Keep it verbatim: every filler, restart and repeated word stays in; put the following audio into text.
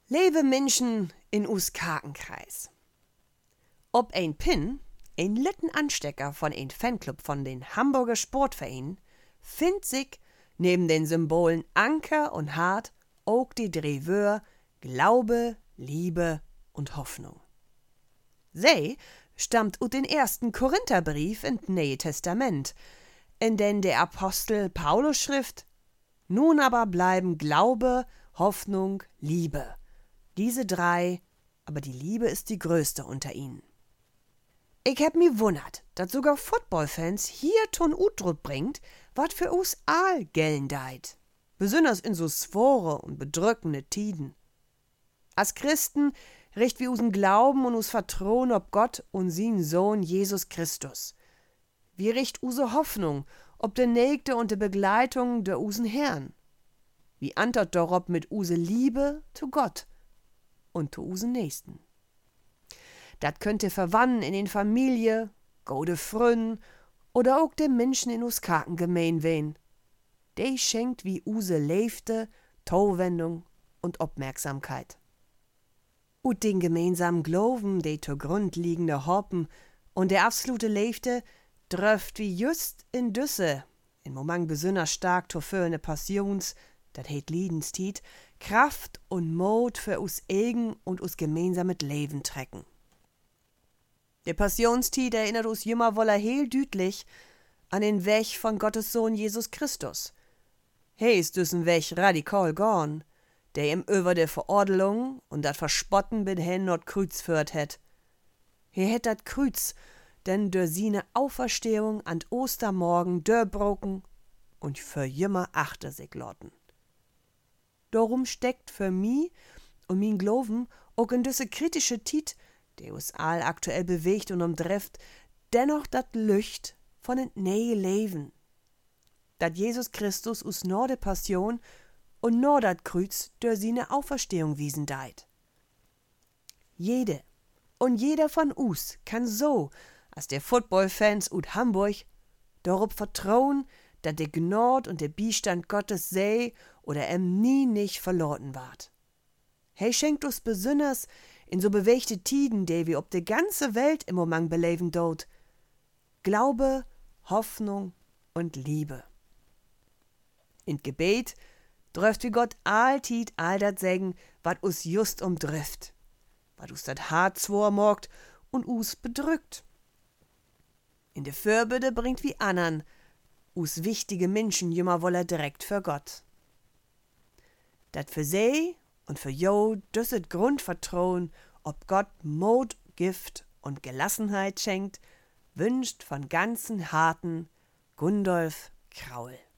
Lebe Menschen in us Kakenkreis. Ob ein Pin, ein litten Anstecker von ein Fanclub von den Hamburger Sportvereinen, findet sich neben den Symbolen Anker und Hart auch die drei Wör Glaube, Liebe und Hoffnung. Sie stammt ut den ersten Korintherbrief in Neue Testament, in den der Apostel Paulus schrift: Nun aber bleiben Glaube, Hoffnung, Liebe. Diese drei, aber die Liebe ist die größte unter ihnen. Ich hab mi wundert, dass sogar Footballfans hier ton Udruck bringt, wat für us all gellen deit. Besonders in so svore und bedrückende Tiden. Als Christen richt wir usen Glauben und us Vertrauen ob Gott und sin Sohn Jesus Christus. Wir richt use Hoffnung ob de Nägte und de Begleitung der usen Herrn. Wie antort dorob mit use Liebe zu Gott und zu usen Nächsten. Dat könnte verwannen in den Familie, gode Frünn oder auch dem Menschen in us Kaken gemein wehn. De schenkt wie use Leefte, Tauwendung und Aufmerksamkeit. Ut den gemeinsamen Glauben, de zur Grund liegende Hoppen und der absolute Leefte dröft wie just in Düsse, in Moment besonders stark zur füllende Passions, dat heet Liedenstied, Kraft und Mut für us eigen und us gemeinsamet Leben trecken. Der Passionstied erinnert us jümmer woller heel dütlich an den Weg von Gottes Sohn Jesus Christus. He ist düssen Weg radikal gorn, der ihm über de Verordelung und dat Verspotten bin hen not Kreuz führt het. He het dat Kreuz denn durch sine Auferstehung an Ostermorgen dörbroken und für jümmer achter sich lotten. Darum steckt für mi und min Glauben auch in düsse kritische Tiet, der us all aktuell bewegt und umtrefft, dennoch dat Lücht von en neue Leben. Dat Jesus Christus us nur de Passion und nur dat Kreuz durch sine Auferstehung wiesen deit. Jede und jeder von us kann so, als der Footballfans ut Hamburg, darauf vertrauen, dat der Gnord und der Beistand Gottes sei oder em nie nicht verloren ward. He schenkt us besonders in so bewegte Tiden, die wir ob de ganze Welt im Moment beleben dort, Glaube, Hoffnung und Liebe. In Gebet dröft wie Gott alltied all dat sägen, wat us just umdrifft, wat us dat hart zwor morgt und us bedrückt. In de Fürbitte bringt wie andern us wichtige Menschen jümmer woller direkt für Gott. Dat für sie und für jo düsset Grundvertrauen, ob Gott Mut, Gift und Gelassenheit schenkt, wünscht von ganzen Harten Gundolf Kraul.